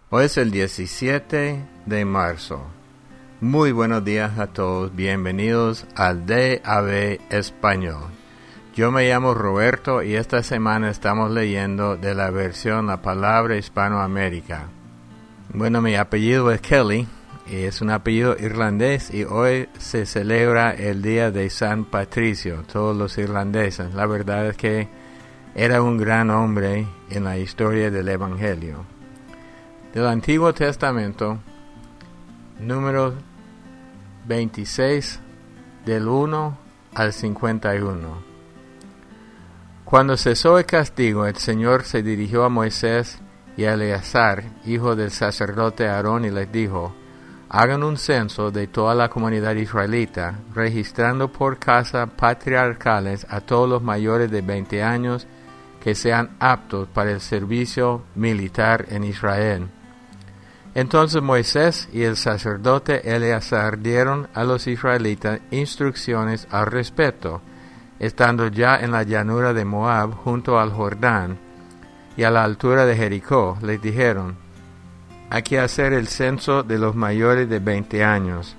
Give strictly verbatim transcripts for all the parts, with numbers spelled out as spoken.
Hoy es el diecisiete de marzo. Muy buenos días a todos, bienvenidos al D A B Español. Yo me llamo Roberto y esta semana estamos leyendo de la versión La Palabra Hispanoamérica. Bueno, mi apellido es Kelly y es un apellido irlandés y hoy se celebra el día de San Patricio, todos los irlandeses. La verdad es que era un gran hombre en la historia del Evangelio. Del Antiguo Testamento, número veintiséis, del uno al cincuenta y uno. Cuando cesó el castigo, el Señor se dirigió a Moisés y a Eleazar, hijo del sacerdote Aarón, y les dijo: hagan un censo de toda la comunidad israelita, registrando por casa patriarcales a todos los mayores de veinte años que sean aptos para el servicio militar en Israel. Entonces Moisés y el sacerdote Eleazar dieron a los israelitas instrucciones al respecto, estando ya en la llanura de Moab junto al Jordán y a la altura de Jericó. Les dijeron: hay que hacer el censo de los mayores de veinte años,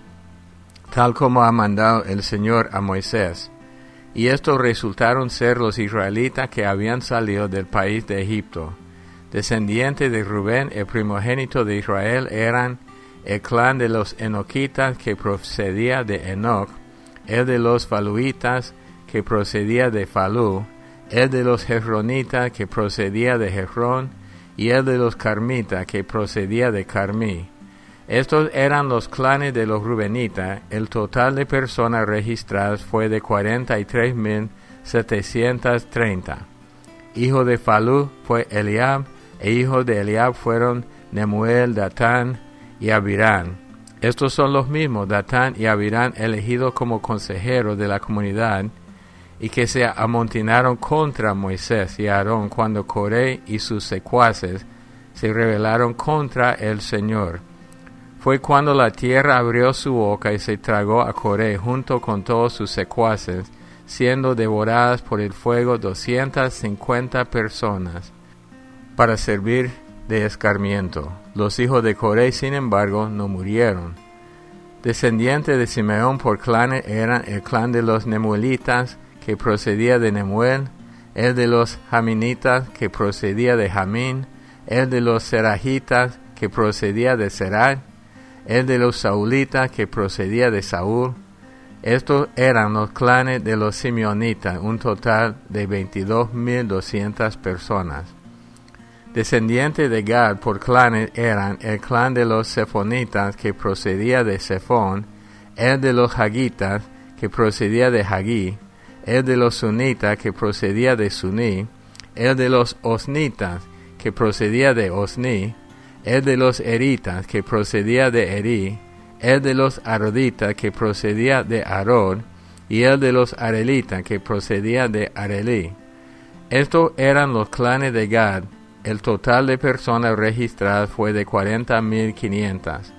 tal como ha mandado el Señor a Moisés. Y estos resultaron ser los israelitas que habían salido del país de Egipto. Descendientes de Rubén, el primogénito de Israel, eran el clan de los enoquitas, que procedía de Enoc, el de los faluitas, que procedía de Falú, el de los jezronitas, que procedía de Jezrón, y el de los carmitas, que procedía de Carmí. Estos eran los clanes de los rubenitas. El total de personas registradas fue de cuarenta y tres mil setecientos treinta. Hijo de Falú fue Eliab, e hijos de Eliab fueron Nemuel, Datán y Abirán. Estos son los mismos, Datán y Abirán, elegidos como consejeros de la comunidad, y que se amontinaron contra Moisés y Aarón cuando Coré y sus secuaces se rebelaron contra el Señor. Fue cuando la tierra abrió su boca y se tragó a Coré junto con todos sus secuaces, siendo devoradas por el fuego doscientas cincuenta personas, para servir de escarmiento. Los hijos de Coré, sin embargo, no murieron. Descendientes de Simeón por clanes eran el clan de los Nemuelitas, que procedía de Nemuel, el de los Jaminitas, que procedía de Jamín, el de los Serajitas, que procedía de Serach, el de los Saulitas, que procedía de Saúl. Estos eran los clanes de los Simeonitas, un total de veintidós mil doscientas personas. Descendientes de Gad por clanes eran el clan de los Sefonitas, que procedía de Sefón, el de los Hagitas, que procedía de Hagí, el de los Sunitas, que procedía de Suní, el de los Osnitas, que procedía de Osni, el de los Eritas, que procedía de Eri, el de los Aroditas, que procedía de Arod, y el de los Arelitas, que procedía de Arelí. Estos eran los clanes de Gad. El total de personas registradas fue de cuarenta mil quinientas.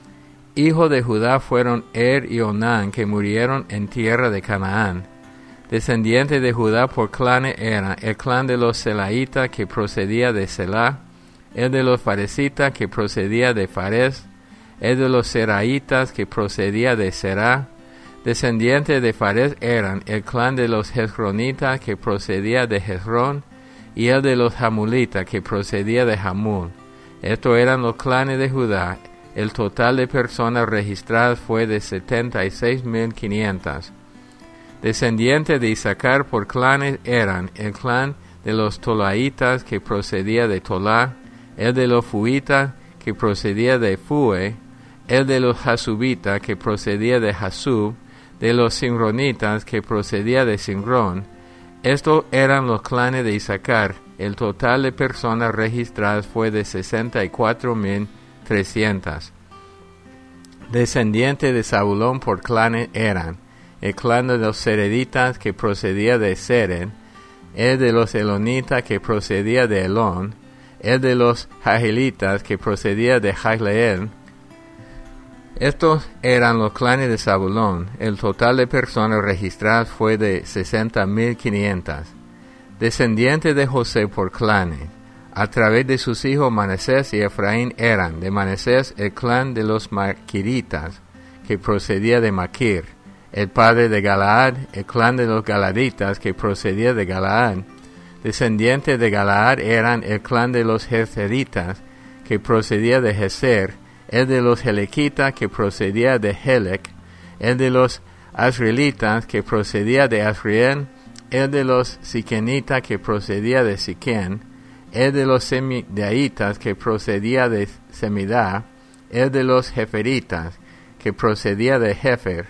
Hijos de Judá fueron Er y Onán, que murieron en tierra de Canaán. Descendientes de Judá por clanes eran el clan de los Selaitas, que procedía de Selah, el de los Faresitas, que procedía de Fares, el de los Seraitas, que procedía de Será. Descendientes de Fares eran el clan de los Jezronitas, que procedía de Jezrón, y el de los Jamulitas, que procedía de Jamul. Estos eran los clanes de Judá. El total de personas registradas fue de setenta y seis mil quinientas. Descendientes de Isaacar por clanes eran el clan de los Tolaitas, que procedía de Tolá, el de los Fuitas, que procedía de Fue, el de los Jasubitas, que procedía de Jasub, de los Sinronitas, que procedía de Sinrón. Estos eran los clanes de Isaacar. El total de personas registradas fue de sesenta y cuatro mil trescientas. Descendientes de Zabulón por clanes eran el clan de los Sereditas, que procedía de Sered, el de los Elonitas, que procedía de Elón, el de los Jahelitas, que procedía de Jahleel. Estos eran los clanes de Zabulón. El total de personas registradas fue de sesenta mil quinientas. Descendientes de José por clanes: a través de sus hijos Manasés y Efraín eran: de Manasés el clan de los maquiritas, que procedía de Maquir; el padre de Galaad, el clan de los galaditas, que procedía de Galaad. Descendientes de Galaad eran el clan de los jezeritas, que procedía de Jezer; el de los helequitas, que procedía de Helec; el de los asrielitas, que procedía de Asriel; el de los siquenitas, que procedía de Siquén; el de los semidaitas, que procedía de Semidá; el de los jeferitas, que procedía de Jefer.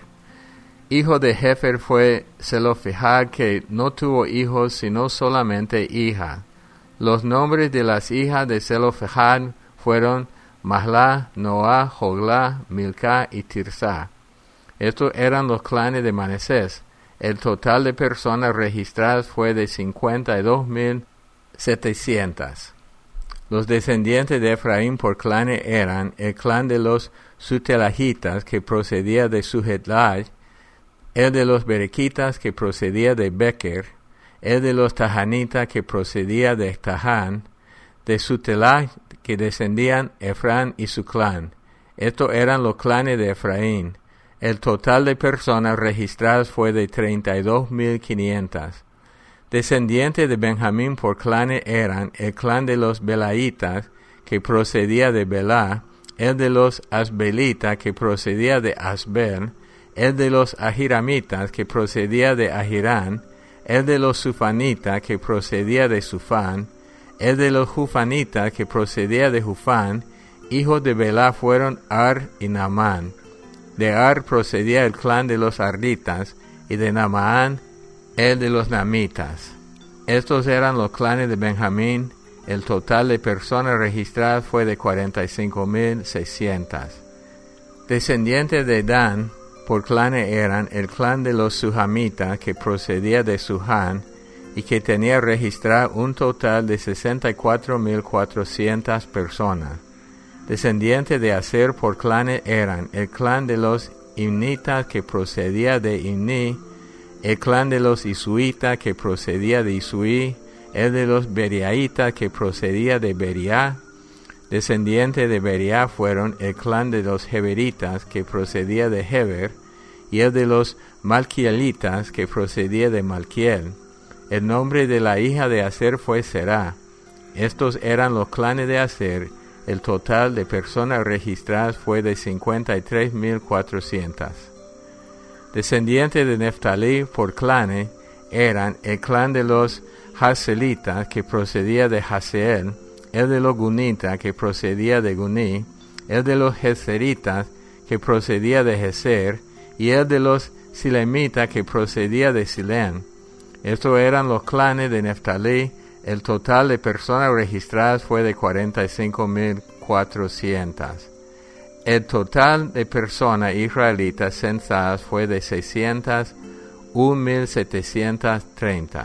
Hijo de Jefer fue Zelofehad, que no tuvo hijos, sino solamente hijas. Los nombres de las hijas de Zelofehad fueron Mahlah, Noah, Joglá, Milcá y Tirsá. Estos eran los clanes de Manasés. El total de personas registradas fue de cincuenta y dos mil setecientos. Los descendientes de Efraín por clanes eran: el clan de los Sutelahitas, que procedía de Suhetlai; el de los Berequitas, que procedía de Beker; el de los Tahanitas, que procedía de Tahán; de Sutelai, que descendían Efrán y su clan. Estos eran los clanes de Efraín. El total de personas registradas fue de treinta y dos mil quinientas. Descendientes de Benjamín por clanes eran: el clan de los Belaitas, que procedía de Belá; el de los Asbelitas, que procedía de Asbel; el de los Ahiramitas, que procedía de Ahirán; el de los Sufanitas, que procedía de Sufán; el de los Jufanitas, que procedía de Jufán. Hijos de Belá fueron Ar y Naamán. De Ar procedía el clan de los Arditas, y de Naamán el de los Namitas. Estos eran los clanes de Benjamín. El total de personas registradas fue de cuarenta y cinco mil seiscientas. Descendientes de Dan por clanes eran: el clan de los Sujamitas, que procedía de Suján, y que tenía registrado un total de sesenta y cuatro mil cuatrocientas personas. Descendientes de Aser por clanes eran: el clan de los Imnitas, que procedía de Imni; el clan de los Isuitas, que procedía de Isuí; el de los Beriaitas, que procedía de Beriá. Descendientes de Beriá fueron: el clan de los Heberitas, que procedía de Heber; y el de los Malquielitas, que procedía de Malquiel. El nombre de la hija de Aser fue Será. Estos eran los clanes de Aser. El total de personas registradas fue de cincuenta y tres mil cuatrocientas. Descendientes de Neftalí por clanes eran: el clan de los Haselitas, que procedía de Haseel; el de los Gunitas, que procedía de Guní; el de los Jezeritas, que procedía de Jezer; y el de los Silemitas, que procedía de Silem. Estos eran los clanes de Neftalí. El total de personas registradas fue de cuarenta y cinco mil cuatrocientas. El total de personas israelitas censadas fue de seiscientas un mil setecientas treinta.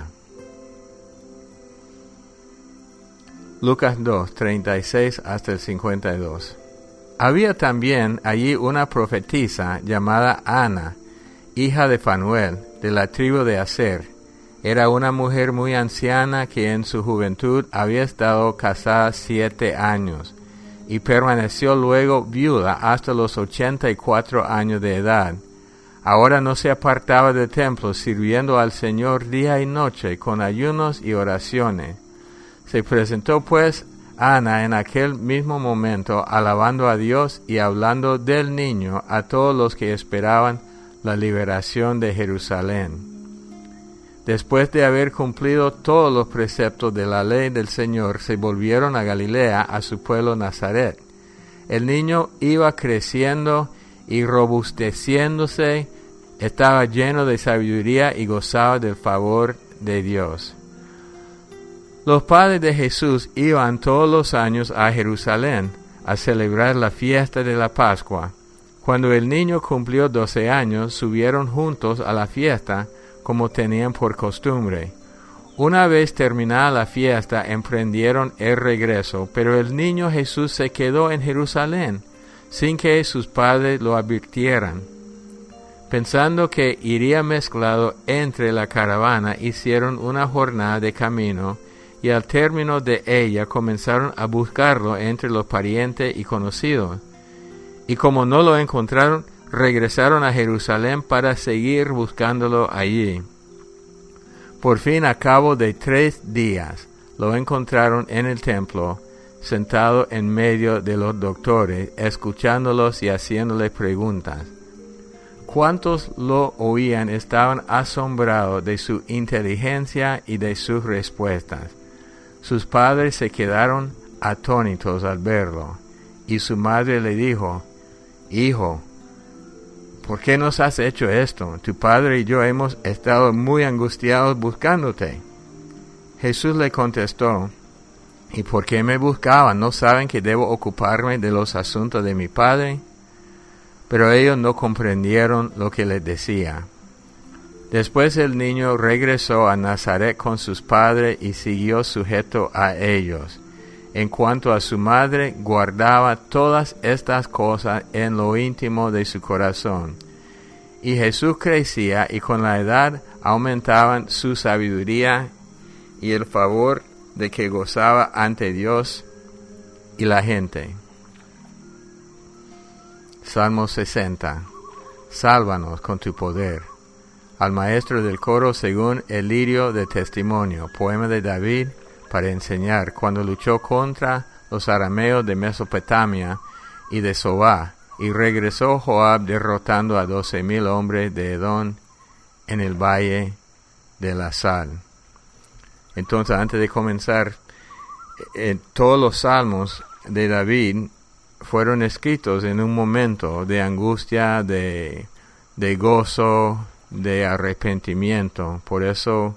Lucas dos, treinta y seis hasta el cincuenta y dos. Había también allí una profetisa llamada Ana, hija de Fanuel, de la tribu de Aser. Era una mujer muy anciana que en su juventud había estado casada siete años, y permaneció luego viuda hasta los ochenta y cuatro años de edad. Ahora no se apartaba del templo, sirviendo al Señor día y noche con ayunos y oraciones. Se presentó pues Ana en aquel mismo momento, alabando a Dios y hablando del niño a todos los que esperaban la liberación de Jerusalén. Después de haber cumplido todos los preceptos de la ley del Señor, se volvieron a Galilea, a su pueblo Nazaret. El niño iba creciendo y robusteciéndose, estaba lleno de sabiduría y gozaba del favor de Dios. Los padres de Jesús iban todos los años a Jerusalén a celebrar la fiesta de la Pascua. Cuando el niño cumplió doce años, subieron juntos a la fiesta, como tenían por costumbre. Una vez terminada la fiesta, emprendieron el regreso, pero el niño Jesús se quedó en Jerusalén, sin que sus padres lo advirtieran. Pensando que iría mezclado entre la caravana, hicieron una jornada de camino, y y al término de ella comenzaron a buscarlo entre los parientes y conocidos. Y como no lo encontraron, regresaron a Jerusalén para seguir buscándolo allí. Por fin, a cabo de tres días, lo encontraron en el templo, sentado en medio de los doctores, escuchándolos y haciéndoles preguntas. Cuantos lo oían estaban asombrados de su inteligencia y de sus respuestas. Sus padres se quedaron atónitos al verlo, y su madre le dijo: Hijo, ¿por qué nos has hecho esto? Tu padre y yo hemos estado muy angustiados buscándote. Jesús le contestó: ¿Y por qué me buscaban? ¿No saben que debo ocuparme de los asuntos de mi Padre? Pero ellos no comprendieron lo que les decía. Después el niño regresó a Nazaret con sus padres y siguió sujeto a ellos. En cuanto a su madre, guardaba todas estas cosas en lo íntimo de su corazón. Y Jesús crecía y con la edad aumentaban su sabiduría y el favor de que gozaba ante Dios y la gente. Salmo sesenta. Sálvanos con tu poder. Al maestro del coro según el lirio de testimonio, poema de David, para enseñar cuando luchó contra los arameos de Mesopotamia y de Sobá, y regresó Joab derrotando a doce mil hombres de Edom en el valle de la sal. Entonces, antes de comenzar, eh, todos los salmos de David fueron escritos en un momento de angustia, de, de gozo, de arrepentimiento. Por eso,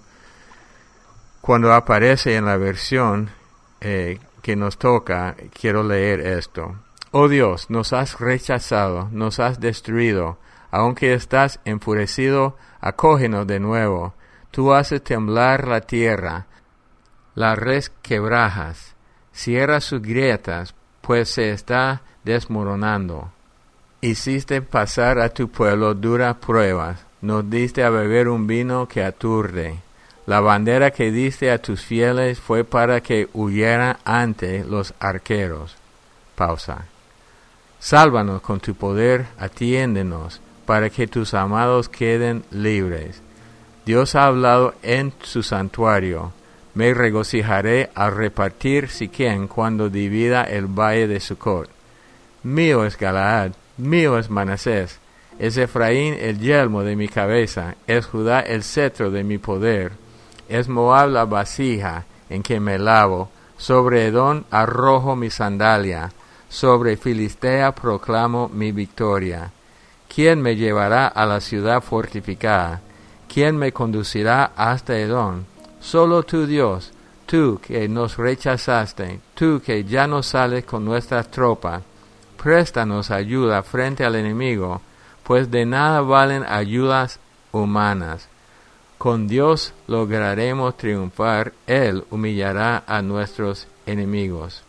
cuando aparece en la versión eh, que nos toca, quiero leer esto. Oh Dios, nos has rechazado, nos has destruido. Aunque estás enfurecido, acógenos de nuevo. Tú haces temblar la tierra, las resquebrajas, cierra sus grietas, pues se está desmoronando. Hiciste pasar a tu pueblo duras pruebas, nos diste a beber un vino que aturde. La bandera que diste a tus fieles fue para que huyeran ante los arqueros. Pausa. Sálvanos con tu poder, atiéndenos, para que tus amados queden libres. Dios ha hablado en su santuario. Me regocijaré al repartir Siquén cuando divida el valle de Sucot. Mío es Galaad, mío es Manasés, es Efraín el yelmo de mi cabeza, es Judá el cetro de mi poder, es Moab la vasija en que me lavo, sobre Edom arrojo mi sandalia, sobre Filistea proclamo mi victoria. ¿Quién me llevará a la ciudad fortificada? ¿Quién me conducirá hasta Edom? Solo tú, Dios, tú que nos rechazaste, tú que ya no sales con nuestras tropas, préstanos ayuda frente al enemigo, pues de nada valen ayudas humanas. Con Dios lograremos triunfar, Él humillará a nuestros enemigos.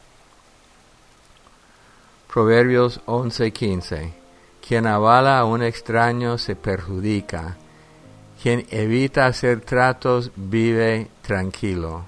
Proverbios once quince. Quien avala a un extraño se perjudica. Quien evita hacer tratos vive tranquilo.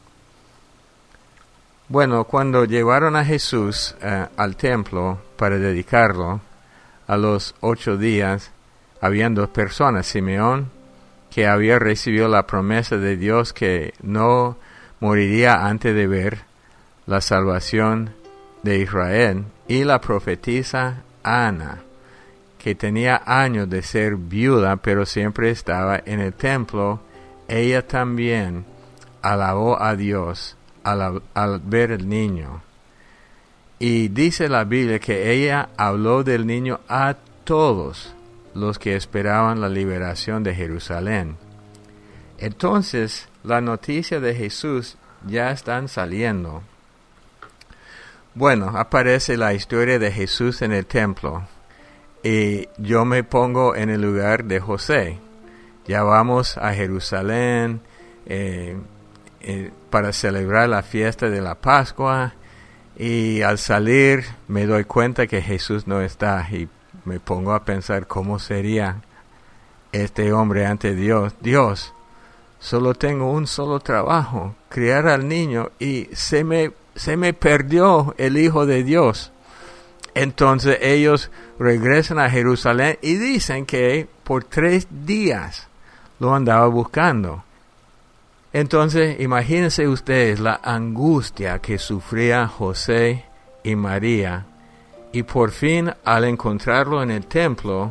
Bueno, cuando llevaron a Jesús uh, al templo para dedicarlo, a los ocho días, habían dos personas, Simeón, que había recibido la promesa de Dios que no moriría antes de ver la salvación de Israel, y la profetisa Ana, que tenía años de ser viuda, pero siempre estaba en el templo. Ella también alabó a Dios al, al ver el niño. Y dice la Biblia que ella habló del niño a todos los que esperaban la liberación de Jerusalén. Entonces, la noticia de Jesús ya están saliendo. Bueno, aparece la historia de Jesús en el templo. Y yo me pongo en el lugar de José. Ya vamos a Jerusalén eh, eh, para celebrar la fiesta de la Pascua. Y al salir me doy cuenta que Jesús no está. Y me pongo a pensar cómo sería este hombre ante Dios. Dios, solo tengo un solo trabajo, criar al niño, y se me, se me perdió el Hijo de Dios. Entonces ellos regresan a Jerusalén y dicen que por tres días lo andaba buscando. Entonces imagínense ustedes la angustia que sufría José y María, y por fin al encontrarlo en el templo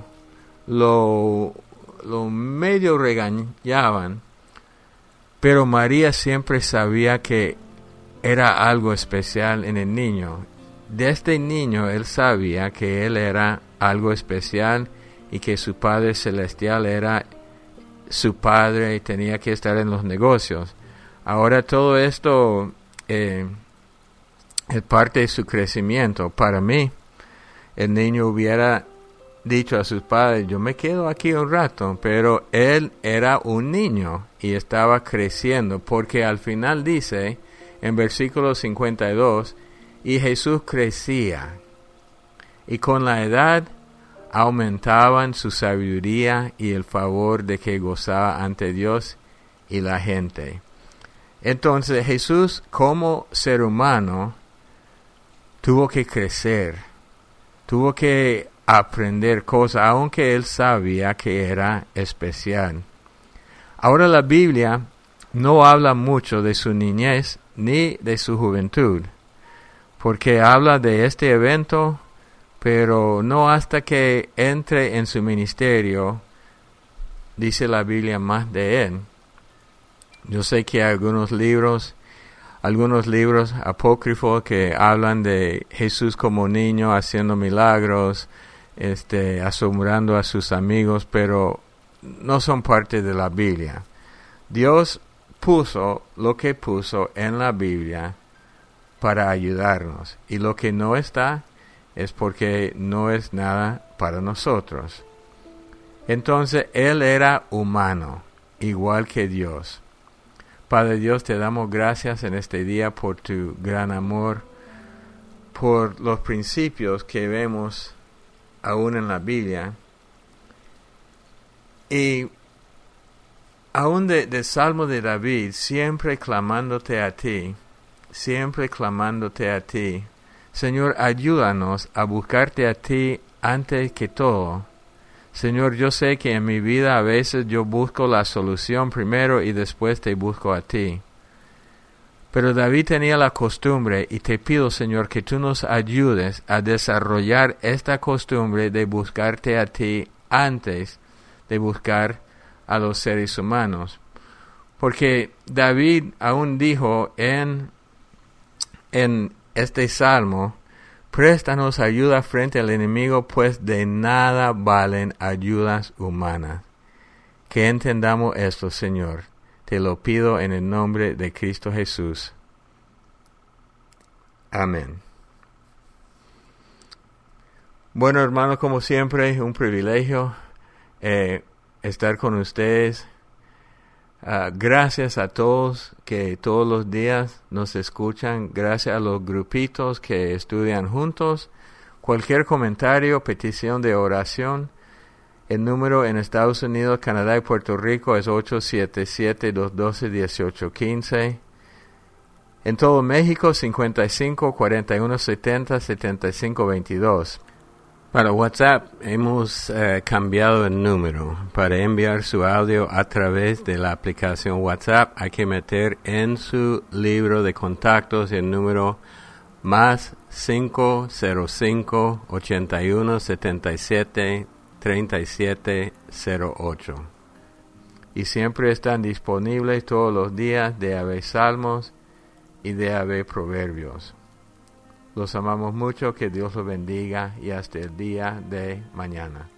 lo, lo medio regañaban, pero María siempre sabía que era algo especial en el niño. Desde niño él sabía que él era algo especial y que su Padre Celestial era su padre y tenía que estar en los negocios. Ahora todo esto eh, es parte de su crecimiento. Para mí, el niño hubiera dicho a sus padres, yo me quedo aquí un rato, pero él era un niño y estaba creciendo, porque al final dice en versículo cincuenta y dos, y Jesús crecía, y con la edad aumentaban su sabiduría y el favor de que gozaba ante Dios y la gente. Entonces Jesús, como ser humano, tuvo que crecer, tuvo que aprender cosas, aunque él sabía que era especial. Ahora la Biblia no habla mucho de su niñez ni de su juventud, porque habla de este evento, pero no hasta que entre en su ministerio dice la Biblia más de él. Yo sé que hay algunos libros, algunos libros apócrifos que hablan de Jesús como niño haciendo milagros, este, asombrando a sus amigos, pero no son parte de la Biblia. Dios puso lo que puso en la Biblia para ayudarnos, y lo que no está es porque no es nada para nosotros. Entonces él era humano, igual que Dios. Padre Dios, te damos gracias en este día por tu gran amor, por los principios que vemos aún en la Biblia, y aún de, de Salmo de David, siempre clamándote a ti, siempre clamándote a ti. Señor, ayúdanos a buscarte a ti antes que todo. Señor, yo sé que en mi vida a veces yo busco la solución primero y después te busco a ti. Pero David tenía la costumbre, y te pido, Señor, que tú nos ayudes a desarrollar esta costumbre de buscarte a ti antes de buscar a los seres humanos. Porque David aún dijo en, en este salmo, préstanos ayuda frente al enemigo, pues de nada valen ayudas humanas. Que entendamos esto, Señor. Te lo pido en el nombre de Cristo Jesús. Amén. Bueno, hermanos, como siempre, un privilegio eh, estar con ustedes. Uh, gracias a todos que todos los días nos escuchan. Gracias a los grupitos que estudian juntos. Cualquier comentario, petición de oración, el número en Estados Unidos, Canadá y Puerto Rico es ocho siete siete, dos uno dos, uno ocho uno cinco. En todo México, cincuenta y cinco, cuarenta y uno, setenta, setenta y cinco, veintidós. Para WhatsApp hemos eh, cambiado el número. Para enviar su audio a través de la aplicación WhatsApp hay que meter en su libro de contactos el número más cinco cero cinco, ochenta y uno, setenta y siete, treinta y siete cero ocho. Y siempre están disponibles todos los días de haber salmos y de haber proverbios. Los amamos mucho, que Dios los bendiga y hasta el día de mañana.